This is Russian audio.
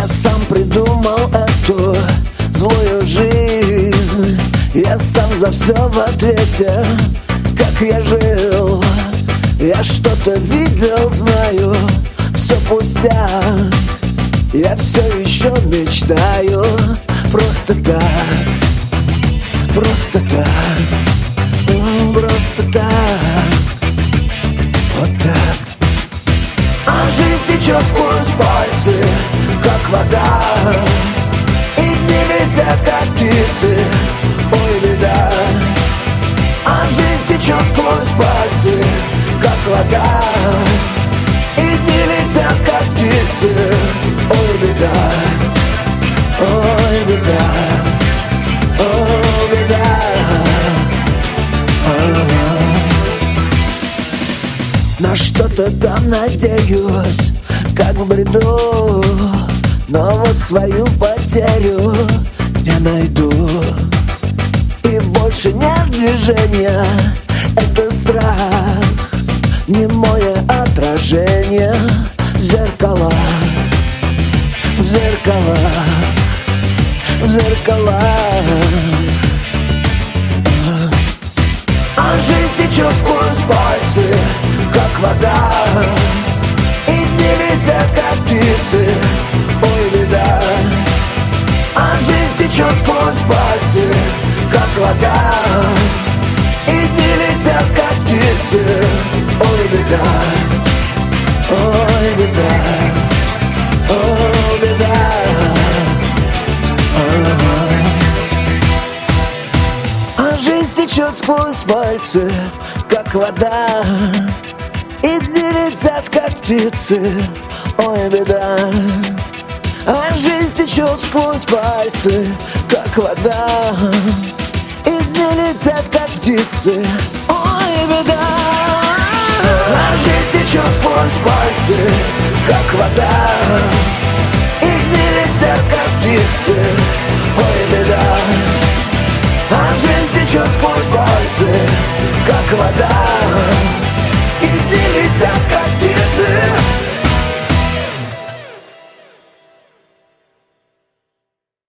Я сам придумал эту злую жизнь. Я сам за все в ответе. Как я жил, я что-то видел, знаю, все пустяк. Я все еще мечтаю. Просто так, просто так, просто так, вот так. А жизнь течет сквозь пальцы, как вода, и дни летят, как птицы, ой, беда. А жизнь течет сквозь пальцы, как вода, и дни летят, как птицы, ой, беда, ой, беда, ой, беда. На что-то там надеюсь, как в бреду, но вот свою потерю я найду. И больше нет движения, это страх, немое отражение в зеркалах, в зеркалах, в зеркалах. А жизнь течет сквозь пальцы, как вода, и дни летят, как птицы, ой, беда. А жизнь течет сквозь пальцы, как вода, и дни летят, как птицы, ой, беда, ой, беда, ой, беда. А жизнь течет сквозь пальцы, как вода, и дни летят, как птицы, ой, беда. А жизнь течет сквозь пальцы, как вода, и дни летят, как птицы, ой, беда. А жизнь течет сквозь пальцы, как вода, и дни летят, как птицы, ой, беда. А жизнь течет сквозь пальцы, как вода, и дни летят, как птицы.